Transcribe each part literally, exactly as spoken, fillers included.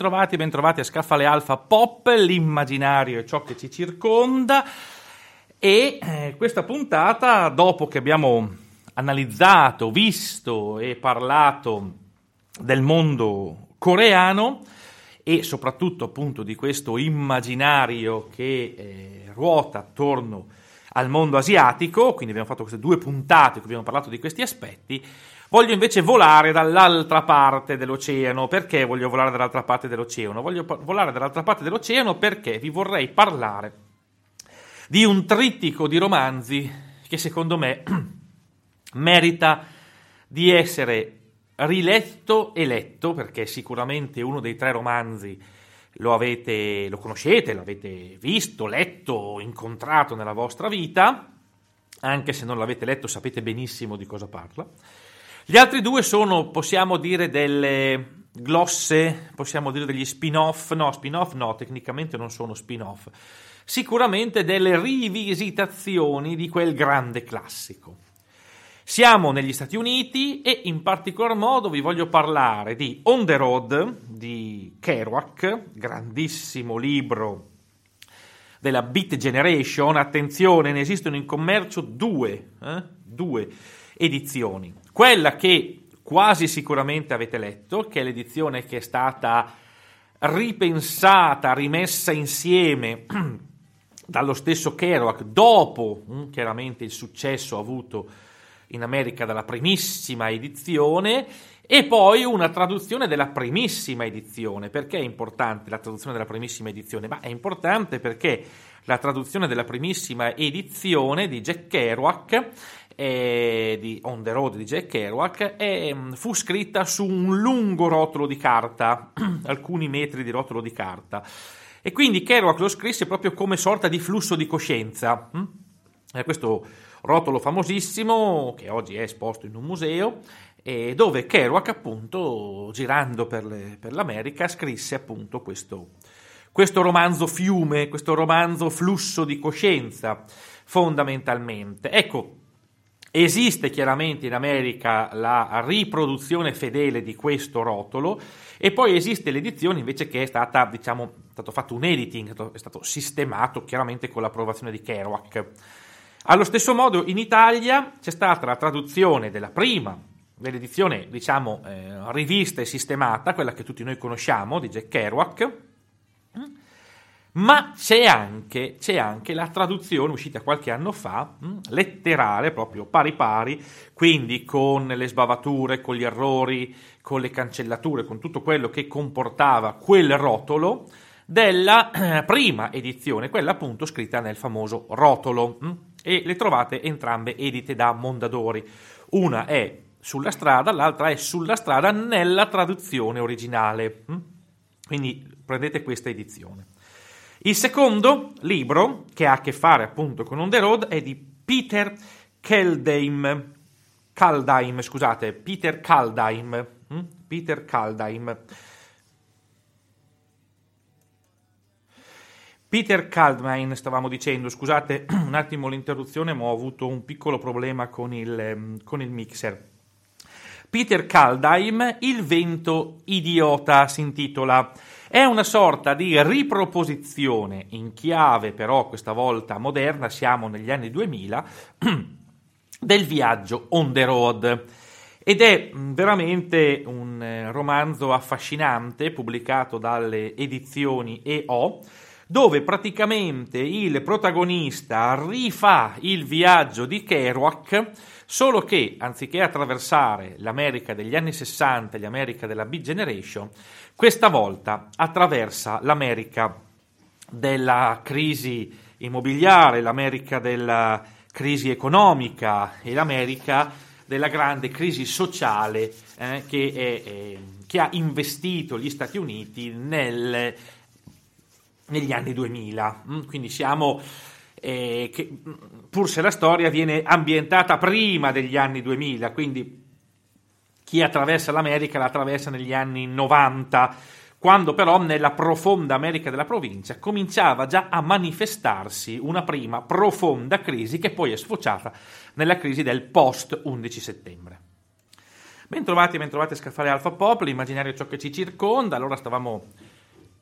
Trovati, ben trovati a Scaffale Alpha Pop, l'immaginario è ciò che ci circonda. E eh, questa puntata, dopo che abbiamo analizzato, visto e parlato del mondo coreano e soprattutto appunto di questo immaginario che eh, ruota attorno al mondo asiatico, quindi abbiamo fatto queste due puntate in cui abbiamo parlato di questi aspetti, voglio invece volare dall'altra parte dell'oceano. Perché voglio volare dall'altra parte dell'oceano? Voglio pa- volare dall'altra parte dell'oceano perché vi vorrei parlare di un trittico di romanzi che secondo me merita di essere riletto e letto, perché sicuramente uno dei tre romanzi lo avete, lo conoscete, l'avete visto, letto, incontrato nella vostra vita. Anche se non l'avete letto sapete benissimo di cosa parla. Gli altri due sono, possiamo dire, delle glosse, possiamo dire degli spin-off, no, spin-off no, tecnicamente non sono spin-off, sicuramente delle rivisitazioni di quel grande classico. Siamo negli Stati Uniti e in particolar modo vi voglio parlare di On the Road di Kerouac, grandissimo libro della Beat Generation. Attenzione, ne esistono in commercio due, eh? due edizioni. Quella che quasi sicuramente avete letto, che è l'edizione che è stata ripensata, rimessa insieme dallo stesso Kerouac dopo hm, chiaramente il successo avuto in America dalla primissima edizione, e poi una traduzione della primissima edizione. Perché è importante la traduzione della primissima edizione? Ma è importante perché la traduzione della primissima edizione di Jack Kerouac, eh, di On the Road di Jack Kerouac, eh, fu scritta su un lungo rotolo di carta, alcuni metri di rotolo di carta, e quindi Kerouac lo scrisse proprio come sorta di flusso di coscienza. Hm? Eh, questo rotolo famosissimo che oggi è esposto in un museo, e dove Kerouac appunto girando per, le, per l'America scrisse appunto questo, questo romanzo fiume, questo romanzo flusso di coscienza fondamentalmente. Ecco, esiste chiaramente in America la riproduzione fedele di questo rotolo, e poi esiste l'edizione invece che è stata, diciamo, è stato fatto un editing, è stato sistemato chiaramente con l'approvazione di Kerouac. Allo stesso modo in Italia c'è stata la traduzione della prima, dell'edizione diciamo eh, rivista e sistemata, quella che tutti noi conosciamo, di Jack Kerouac, ma c'è anche, c'è anche la traduzione uscita qualche anno fa, letterale, proprio pari pari, quindi con le sbavature, con gli errori, con le cancellature, con tutto quello che comportava quel rotolo, della eh, prima edizione, quella appunto scritta nel famoso rotolo, mh? e le trovate entrambe edite da Mondadori. Una è Sulla strada, l'altra è Sulla strada nella traduzione originale, mh? Quindi prendete questa edizione. Il secondo libro, che ha a che fare appunto con On the Road, è di Peter Kaldheim, Kaldheim scusate, Peter Kaldheim, mh? Peter Kaldheim. Peter Kaldheim, stavamo dicendo, scusate un attimo l'interruzione, ma ho avuto un piccolo problema con il, con il mixer. Peter Kaldheim, Il vento idiota si intitola. È una sorta di riproposizione in chiave, però questa volta moderna, siamo negli anni duemila, del viaggio on the road. Ed è veramente un romanzo affascinante, pubblicato dalle edizioni E O, dove praticamente il protagonista rifà il viaggio di Kerouac, solo che anziché attraversare l'America degli anni sessanta, l'America della Beat Generation, questa volta attraversa l'America della crisi immobiliare, l'America della crisi economica e l'America della grande crisi sociale eh, che, è, è, che ha investito gli Stati Uniti nel negli anni duemila. Quindi siamo eh, che, pur se la storia viene ambientata prima degli anni duemila, quindi chi attraversa l'America la attraversa negli anni novanta, quando però nella profonda America della provincia cominciava già a manifestarsi una prima profonda crisi che poi è sfociata nella crisi del post undici settembre. Bentrovati, bentrovati a Scaffale Alpha Pop, l'immaginario è ciò che ci circonda. Allora stavamo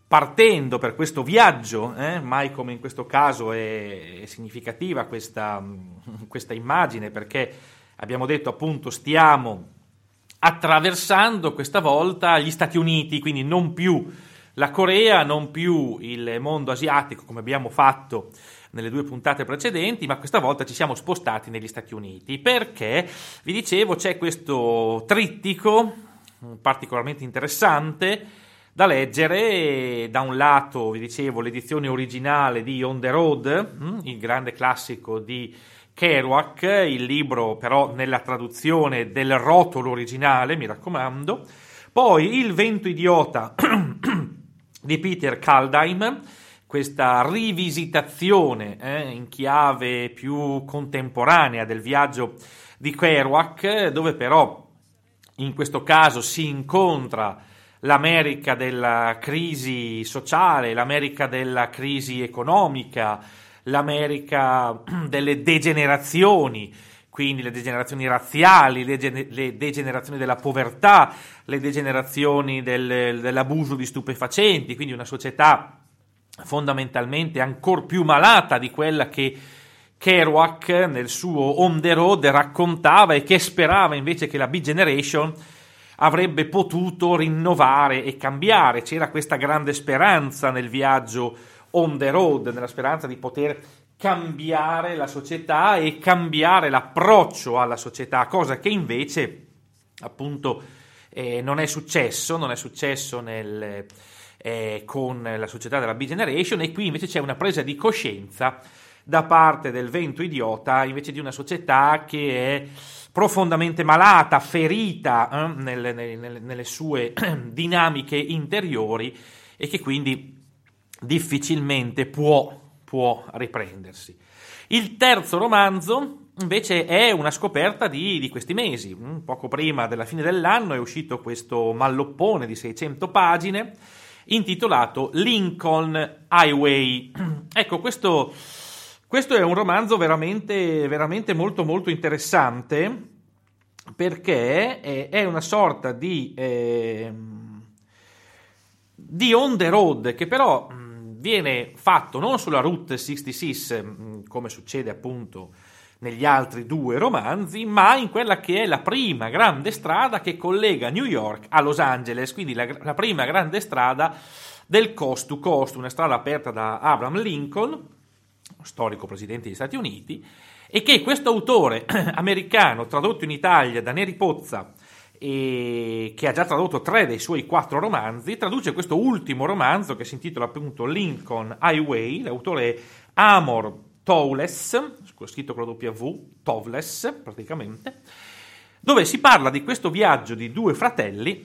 partendo per questo viaggio, eh, mai come in questo caso è, è significativa questa, questa immagine, perché abbiamo detto appunto stiamo attraversando questa volta gli Stati Uniti, quindi non più la Corea, non più il mondo asiatico come abbiamo fatto nelle due puntate precedenti, ma questa volta ci siamo spostati negli Stati Uniti, perché, vi dicevo, c'è questo trittico particolarmente interessante da leggere. Da un lato, vi dicevo, l'edizione originale di On the Road, il grande classico di Kerouac, il libro però nella traduzione del rotolo originale, mi raccomando, poi Il vento idiota di Peter Kaldheim, questa rivisitazione eh, in chiave più contemporanea del viaggio di Kerouac, dove però in questo caso si incontra l'America della crisi sociale, l'America della crisi economica, l'America delle degenerazioni, quindi le degenerazioni razziali, le, gene- le degenerazioni della povertà, le degenerazioni del, dell'abuso di stupefacenti, quindi una società fondamentalmente ancor più malata di quella che Kerouac nel suo On the Road raccontava e che sperava invece che la Beat Generation avrebbe potuto rinnovare e cambiare. C'era questa grande speranza nel viaggio On the Road, nella speranza di poter cambiare la società e cambiare l'approccio alla società, cosa che invece appunto eh, non è successo, non è successo nel, eh, con la società della Beat Generation, e qui invece c'è una presa di coscienza da parte del vento idiota invece di una società che è profondamente malata, ferita eh, nelle, nelle, nelle sue dinamiche interiori e che quindi difficilmente può, può riprendersi. Il terzo romanzo invece è una scoperta di, di questi mesi. Poco prima della fine dell'anno è uscito questo malloppone di seicento pagine intitolato Lincoln Highway. Ecco, questo, questo è un romanzo veramente, veramente molto molto interessante, perché è, è una sorta di, eh, di on the road che però viene fatto non sulla Route sessantasei, come succede appunto negli altri due romanzi, ma in quella che è la prima grande strada che collega New York a Los Angeles, quindi la, la prima grande strada del coast to coast, una strada aperta da Abraham Lincoln, storico presidente degli Stati Uniti, e che questo autore americano, tradotto in Italia da Neri Pozza, e che ha già tradotto tre dei suoi quattro romanzi, traduce questo ultimo romanzo che si intitola appunto Lincoln Highway. L'autore è Amor Towles, scritto con la W, Towles praticamente, dove si parla di questo viaggio di due fratelli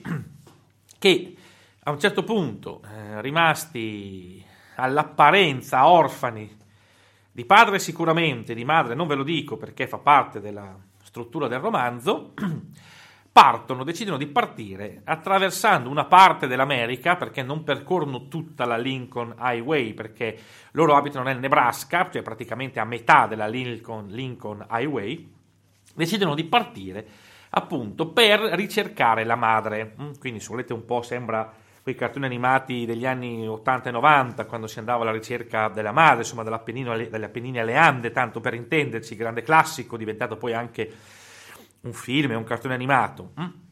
che a un certo punto, eh, rimasti all'apparenza orfani di padre sicuramente, di madre non ve lo dico perché fa parte della struttura del romanzo, partono, decidono di partire attraversando una parte dell'America, perché non percorrono tutta la Lincoln Highway, perché loro abitano nel Nebraska, cioè praticamente a metà della Lincoln, Lincoln Highway, decidono di partire appunto per ricercare la madre. Quindi se volete un po' sembra quei cartoni animati degli anni ottanta e novanta, quando si andava alla ricerca della madre, insomma dall'Appennino, dagli Appennini alle Ande, tanto per intenderci, grande classico, diventato poi anche un film e un cartone animato.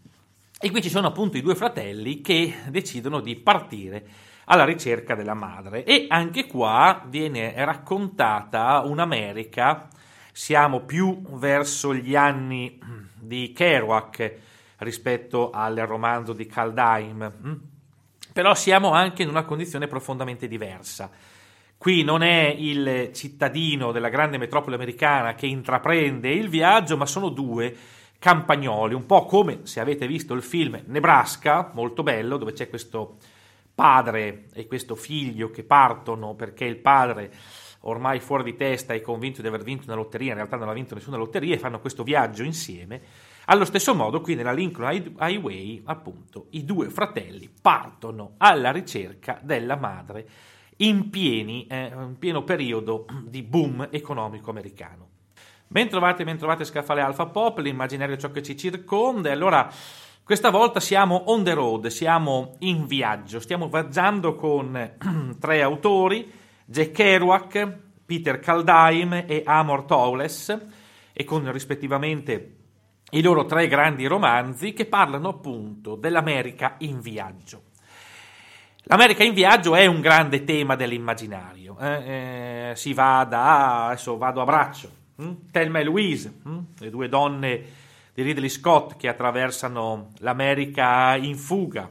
E qui ci sono appunto i due fratelli che decidono di partire alla ricerca della madre, e anche qua viene raccontata un'America, siamo più verso gli anni di Kerouac rispetto al romanzo di Kaldheim, però siamo anche in una condizione profondamente diversa. Qui non è il cittadino della grande metropoli americana che intraprende il viaggio, ma sono due campagnoli, un po' come se avete visto il film Nebraska, molto bello, dove c'è questo padre e questo figlio che partono perché il padre, ormai fuori di testa, è convinto di aver vinto una lotteria, in realtà non ha vinto nessuna lotteria, e fanno questo viaggio insieme. Allo stesso modo qui nella Lincoln Highway appunto i due fratelli partono alla ricerca della madre in, pieni, eh, in pieno periodo di boom economico americano. Bentrovati, bentrovati a Scaffale Alpha Pop, l'immaginario è ciò che ci circonda. E allora Questa volta siamo on the road, siamo in viaggio, stiamo viaggiando con tre autori, Jack Kerouac, Peter Kaldheim e Amor Towles, e con rispettivamente i loro tre grandi romanzi che parlano appunto dell'America in viaggio. L'America in viaggio è un grande tema dell'immaginario, eh? Eh, si va da, adesso vado a braccio, hm? Thelma e Louise, hm? le due donne di Ridley Scott che attraversano l'America in fuga,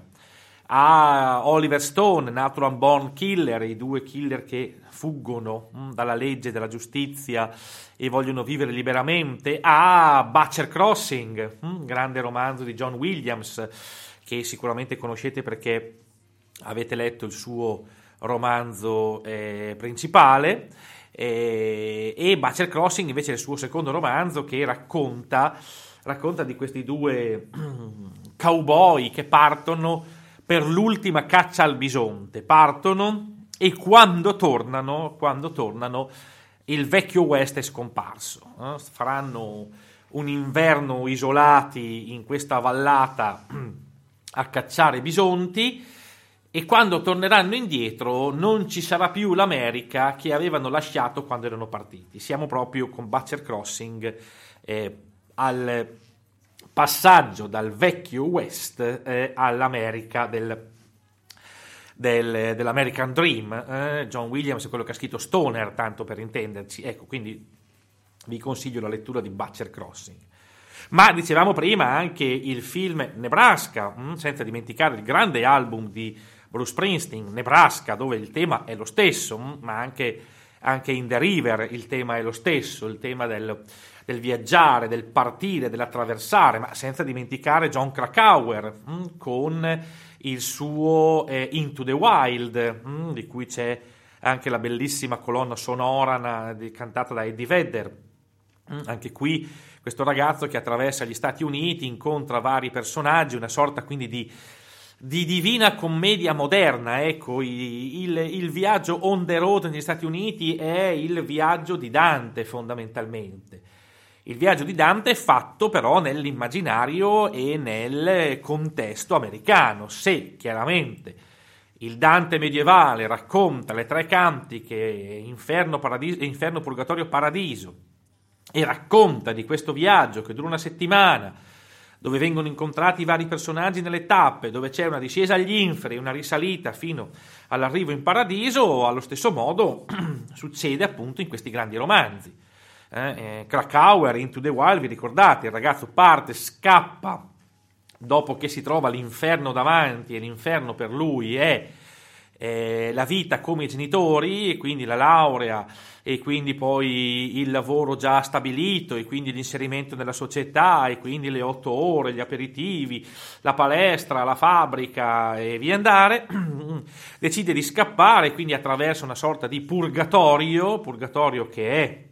a Oliver Stone, Natural Born Killer, i due killer che fuggono hm, dalla legge, dalla giustizia e vogliono vivere liberamente, a Butcher Crossing, hm, grande romanzo di John Williams che sicuramente conoscete perché avete letto il suo romanzo eh, principale, eh, e Butcher Crossing invece è il suo secondo romanzo che racconta, racconta di questi due cowboy che partono per l'ultima caccia al bisonte, partono e quando tornano, quando tornano il vecchio West è scomparso, eh? Faranno un inverno isolati in questa vallata a cacciare bisonti, e quando torneranno indietro non ci sarà più l'America che avevano lasciato quando erano partiti. Siamo proprio con Butcher Crossing eh, al passaggio dal vecchio West eh, all'America del, del, dell'American Dream. Eh, John Williams è quello che ha scritto Stoner, tanto per intenderci. Ecco, quindi vi consiglio la lettura di Butcher Crossing. Ma dicevamo prima anche il film Nebraska, mh, senza dimenticare il grande album di Bruce Springsteen, Nebraska, dove il tema è lo stesso, mh, ma anche, anche in The River il tema è lo stesso, il tema del, del viaggiare, del partire, dell'attraversare, ma senza dimenticare John Krakauer mh, con il suo eh, Into the Wild, mh, di cui c'è anche la bellissima colonna sonora na, di, cantata da Eddie Vedder. Mh, anche qui questo ragazzo che attraversa gli Stati Uniti, incontra vari personaggi, una sorta quindi di, di divina commedia moderna. Ecco, il, il viaggio on the road negli Stati Uniti è il viaggio di Dante fondamentalmente. Il viaggio di Dante è fatto però nell'immaginario e nel contesto americano. Se chiaramente il Dante medievale racconta le tre cantiche, inferno, paradiso, inferno, purgatorio, paradiso, e racconta di questo viaggio che dura una settimana, dove vengono incontrati i vari personaggi nelle tappe, dove c'è una discesa agli inferi, una risalita fino all'arrivo in paradiso, allo stesso modo succede appunto in questi grandi romanzi. Eh, eh, Krakauer, Into the Wild, vi ricordate? Il ragazzo parte, scappa, dopo che si trova l'inferno davanti, e l'inferno per lui è eh, la vita come i genitori, e quindi la laurea, e quindi poi il lavoro già stabilito, e quindi l'inserimento nella società, e quindi le otto ore, gli aperitivi, la palestra, la fabbrica e via andare. Decide di scappare, quindi attraverso una sorta di purgatorio, purgatorio che è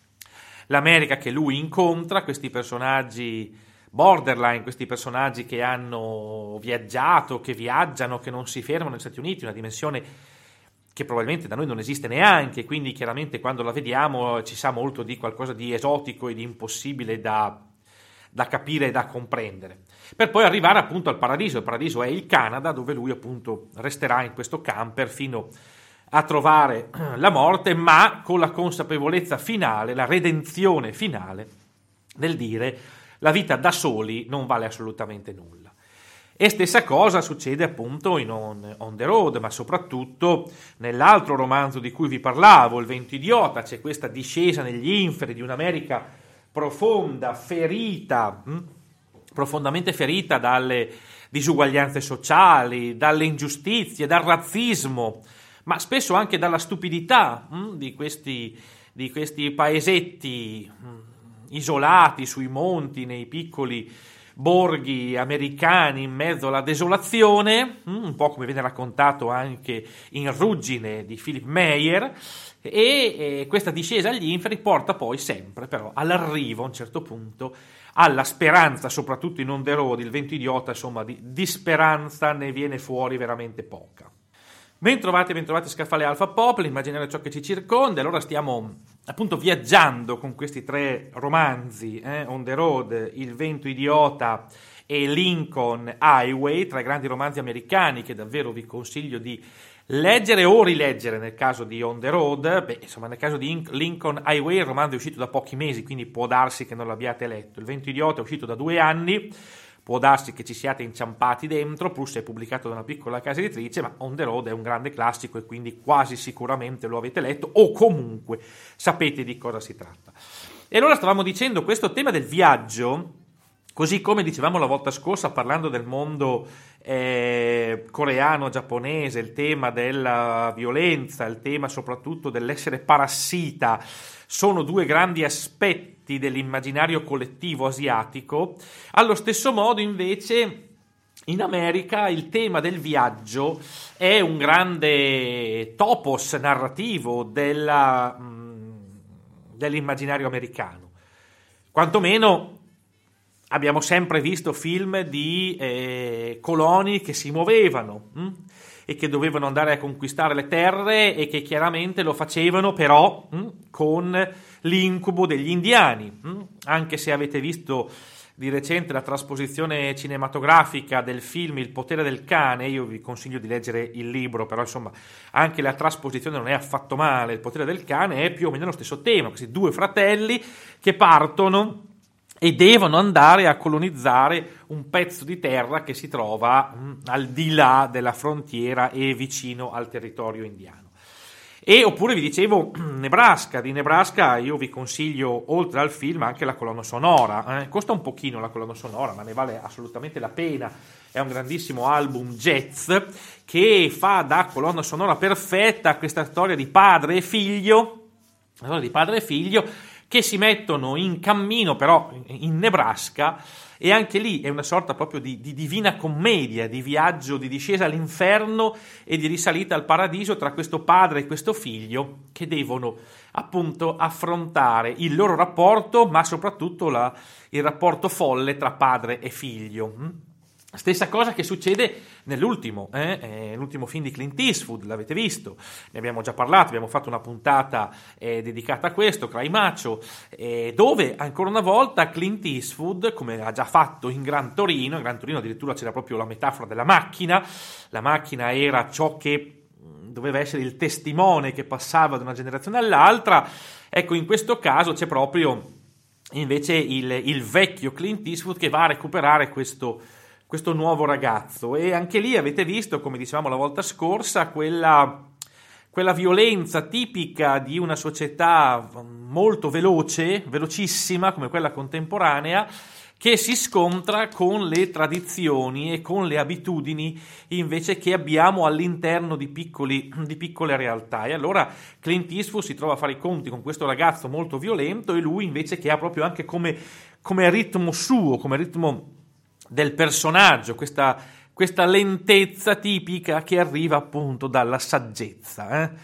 l'America che lui incontra, questi personaggi borderline, questi personaggi che hanno viaggiato, che viaggiano, che non si fermano negli Stati Uniti, una dimensione che probabilmente da noi non esiste neanche, quindi chiaramente quando la vediamo ci sa molto di qualcosa di esotico e di impossibile da, da capire e da comprendere, per poi arrivare appunto al paradiso. Il paradiso è il Canada, dove lui appunto resterà in questo camper fino a trovare la morte, ma con la consapevolezza finale, la redenzione finale del dire la vita da soli non vale assolutamente nulla. E stessa cosa succede appunto in On, on the Road, ma soprattutto nell'altro romanzo di cui vi parlavo, Il vento idiota. C'è questa discesa negli inferi di un'America profonda, ferita, hm? profondamente ferita dalle disuguaglianze sociali, dalle ingiustizie, dal razzismo, ma spesso anche dalla stupidità hm? di questi, di questi paesetti hm? isolati sui monti, nei piccoli borghi americani in mezzo alla desolazione, un po' come viene raccontato anche in Ruggine di Philip Meyer, e questa discesa agli inferi porta poi sempre però all'arrivo a un certo punto alla speranza, soprattutto in On the Road, Il vento idiota, insomma di, di speranza ne viene fuori veramente poca. Bentrovati, bentrovati Scaffale Alpha Pop, l'immaginare ciò che ci circonda. Allora stiamo appunto viaggiando con questi tre romanzi, eh? On the Road, Il vento idiota e Lincoln Highway, tra i grandi romanzi americani che davvero vi consiglio di leggere o rileggere nel caso di On the Road. Beh, insomma, nel caso di Lincoln Highway il romanzo è uscito da pochi mesi, quindi può darsi che non l'abbiate letto. Il Vento Idiota è uscito da due anni, può darsi che ci siate inciampati dentro, plus è pubblicato da una piccola casa editrice, ma On the Road è un grande classico e quindi quasi sicuramente lo avete letto o comunque sapete di cosa si tratta. E allora stavamo dicendo, questo tema del viaggio, così come dicevamo la volta scorsa parlando del mondo eh, coreano, giapponese, il tema della violenza, il tema soprattutto dell'essere parassita, sono due grandi aspetti dell'immaginario collettivo asiatico. Allo stesso modo invece in America il tema del viaggio è un grande topos narrativo della, mh, dell'immaginario americano. Quantomeno abbiamo sempre visto film di eh, coloni che si muovevano hm? e che dovevano andare a conquistare le terre e che chiaramente lo facevano però hm? con l'incubo degli indiani. Hm? Anche se avete visto di recente la trasposizione cinematografica del film Il potere del cane, io vi consiglio di leggere il libro, però insomma anche la trasposizione non è affatto male. Il potere del cane è più o meno lo stesso tema, questi due fratelli che partono e devono andare a colonizzare un pezzo di terra che si trova mh, al di là della frontiera e vicino al territorio indiano. E oppure vi dicevo Nebraska, di Nebraska io vi consiglio oltre al film anche la colonna sonora, eh? Costa un pochino la colonna sonora ma ne vale assolutamente la pena, è un grandissimo album jazz che fa da colonna sonora perfetta a questa storia di padre e figlio, la storia di padre e figlio che si mettono in cammino però in Nebraska, e anche lì è una sorta proprio di, di divina commedia, di viaggio, di discesa all'inferno e di risalita al paradiso tra questo padre e questo figlio che devono appunto affrontare il loro rapporto, ma soprattutto la, il rapporto folle tra padre e figlio. Stessa cosa che succede nell'ultimo, eh? Eh, l'ultimo film di Clint Eastwood, l'avete visto, ne abbiamo già parlato, abbiamo fatto una puntata eh, dedicata a questo, Cry Macho, eh, dove ancora una volta Clint Eastwood, come ha già fatto in Gran Torino, in Gran Torino addirittura c'era proprio la metafora della macchina, la macchina era ciò che doveva essere il testimone che passava da una generazione all'altra, ecco in questo caso c'è proprio invece il, il vecchio Clint Eastwood che va a recuperare questo questo nuovo ragazzo, e anche lì avete visto, come dicevamo la volta scorsa, quella, quella violenza tipica di una società molto veloce, velocissima come quella contemporanea, che si scontra con le tradizioni e con le abitudini invece che abbiamo all'interno di, piccoli, di piccole realtà. E allora Clint Eastwood si trova a fare i conti con questo ragazzo molto violento e lui invece che ha proprio anche come, come ritmo suo, come ritmo del personaggio, questa, questa lentezza tipica che arriva appunto dalla saggezza. Eh?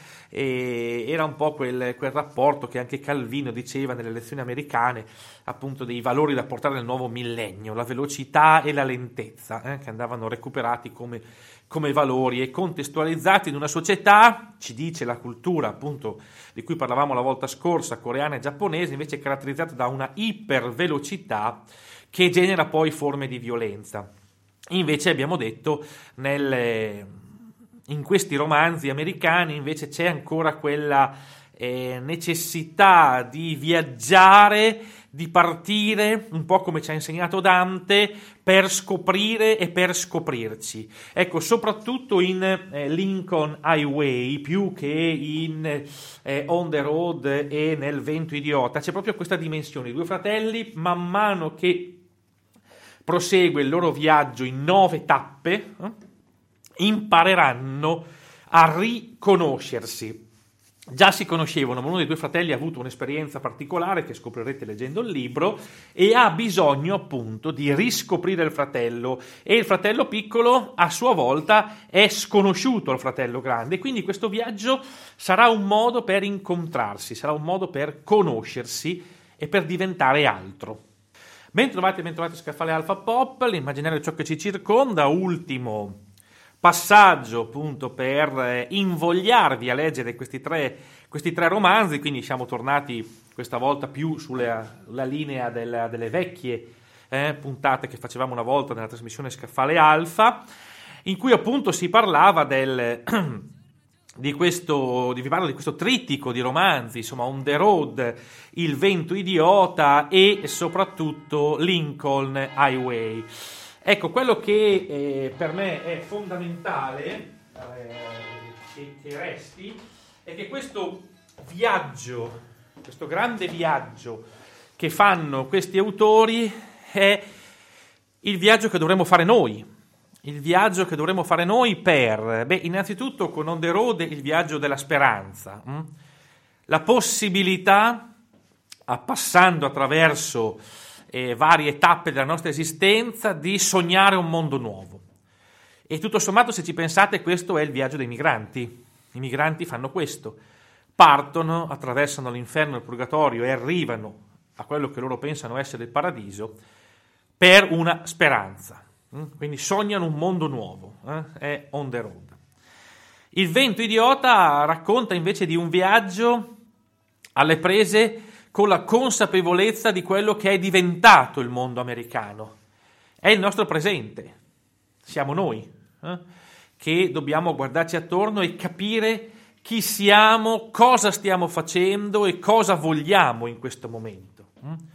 E era un po' quel, quel rapporto che anche Calvino diceva nelle lezioni americane, appunto dei valori da portare nel nuovo millennio, la velocità e la lentezza, eh? che andavano recuperati come, come valori e contestualizzati in una società, ci dice la cultura appunto di cui parlavamo la volta scorsa, coreana e giapponese, invece caratterizzata da una ipervelocità che genera poi forme di violenza. Invece abbiamo detto nelle, in questi romanzi americani invece c'è ancora quella eh, necessità di viaggiare, di partire, un po' come ci ha insegnato Dante, per scoprire e per scoprirci. Ecco, soprattutto in eh, Lincoln Highway, più che in eh, On the Road e nel Vento Idiota, c'è proprio questa dimensione. I due fratelli, man mano che prosegue il loro viaggio in nove tappe, eh, impareranno a riconoscersi. Già si conoscevano, ma uno dei due fratelli ha avuto un'esperienza particolare che scoprirete leggendo il libro e ha bisogno appunto di riscoprire il fratello, e il fratello piccolo a sua volta è sconosciuto al fratello grande, quindi questo viaggio sarà un modo per incontrarsi, sarà un modo per conoscersi e per diventare altro. Ben trovati, ben trovati Scaffale Alpha Pop, l'immaginario è ciò che ci circonda, ultimo passaggio appunto per invogliarvi a leggere questi tre, questi tre romanzi, quindi siamo tornati questa volta più sulla la linea della, delle vecchie eh, puntate che facevamo una volta nella trasmissione Scaffale Alfa, in cui appunto si parlava del di questo, vi parlo di questo trittico di romanzi, insomma On the Road, Il vento idiota e soprattutto Lincoln Highway. Ecco, quello che eh, per me è fondamentale eh, che, che resti è che questo viaggio, questo grande viaggio che fanno questi autori è il viaggio che dovremmo fare noi. Il viaggio che dovremmo fare noi per, beh, innanzitutto con On the Road il viaggio della speranza, hm? La possibilità, passando attraverso eh, varie tappe della nostra esistenza, di sognare un mondo nuovo. E tutto sommato, se ci pensate, questo è il viaggio dei migranti. I migranti fanno questo, partono, attraversano l'inferno e il purgatorio e arrivano a quello che loro pensano essere il paradiso per una speranza. Quindi sognano un mondo nuovo, eh? È On the Road. Il vento idiota racconta invece di un viaggio alle prese con la consapevolezza di quello che è diventato il mondo americano. È il nostro presente, siamo noi, eh? Che dobbiamo guardarci attorno e capire chi siamo, cosa stiamo facendo e cosa vogliamo in questo momento.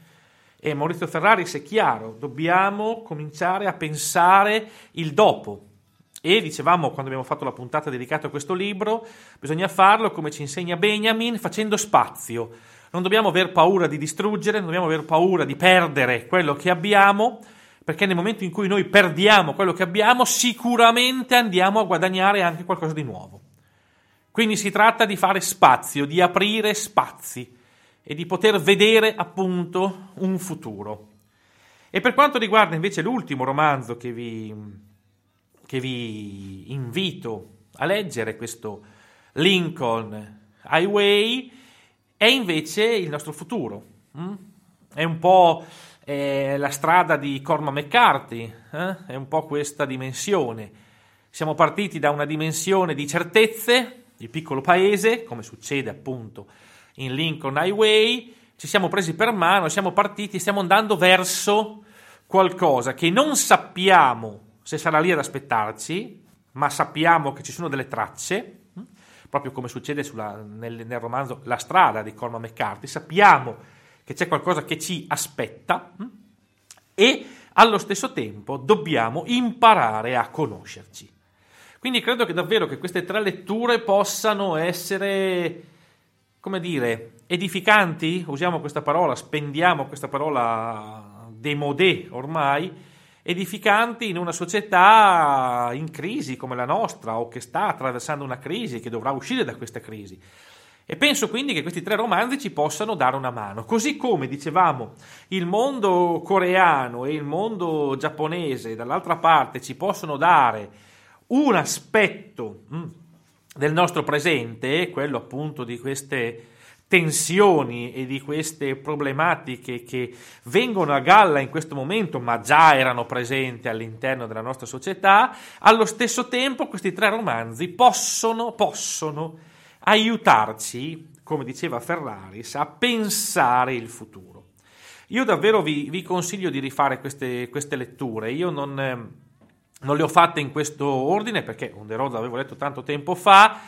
E Maurizio Ferraris è chiaro, dobbiamo cominciare a pensare il dopo. E dicevamo, quando abbiamo fatto la puntata dedicata a questo libro, bisogna farlo, come ci insegna Benjamin, facendo spazio. Non dobbiamo aver paura di distruggere, non dobbiamo aver paura di perdere quello che abbiamo, perché nel momento in cui noi perdiamo quello che abbiamo, sicuramente andiamo a guadagnare anche qualcosa di nuovo. Quindi si tratta di fare spazio, di aprire spazi e di poter vedere appunto un futuro. E per quanto riguarda invece l'ultimo romanzo che vi, che vi invito a leggere, questo Lincoln Highway, è invece il nostro futuro. È un po' eh, la strada di Cormac McCarthy, eh? È un po' questa dimensione. Siamo partiti da una dimensione di certezze, il piccolo paese, come succede appunto in Lincoln Highway, ci siamo presi per mano, siamo partiti, stiamo andando verso qualcosa che non sappiamo se sarà lì ad aspettarci, ma sappiamo che ci sono delle tracce, proprio come succede sulla, nel, nel romanzo La strada di Cormac McCarthy, sappiamo che c'è qualcosa che ci aspetta e allo stesso tempo dobbiamo imparare a conoscerci. Quindi credo che davvero che queste tre letture possano essere, come dire, edificanti, usiamo questa parola, spendiamo questa parola démodé ormai, edificanti in una società in crisi come la nostra o che sta attraversando una crisi, che dovrà uscire da questa crisi. E penso quindi che questi tre romanzi ci possano dare una mano. Così come, dicevamo, il mondo coreano e il mondo giapponese dall'altra parte ci possono dare un aspetto mh, del nostro presente, quello appunto di queste tensioni e di queste problematiche che vengono a galla in questo momento, ma già erano presenti all'interno della nostra società. Allo stesso tempo questi tre romanzi possono, possono aiutarci, come diceva Ferraris, a pensare il futuro. Io davvero vi, vi consiglio di rifare queste, queste letture. Io non, non le ho fatte in questo ordine perché On the Road l'avevo letto tanto tempo fa,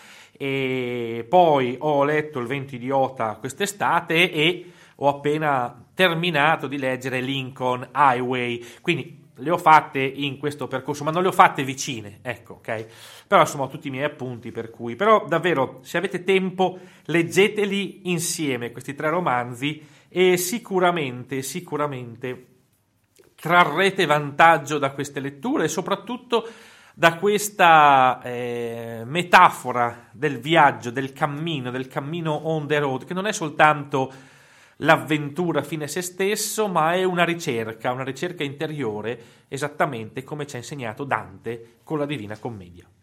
e poi ho letto Il vento idiota quest'estate e ho appena terminato di leggere Lincoln Highway, quindi le ho fatte in questo percorso, ma non le ho fatte vicine, ecco, ok? Però insomma ho tutti i miei appunti, per cui, però davvero, se avete tempo, leggeteli insieme questi tre romanzi e sicuramente, sicuramente trarrete vantaggio da queste letture e soprattutto da questa eh, metafora del viaggio, del cammino, del cammino on the road, che non è soltanto l'avventura fine a se stesso, ma è una ricerca, una ricerca interiore, esattamente come ci ha insegnato Dante con la Divina Commedia.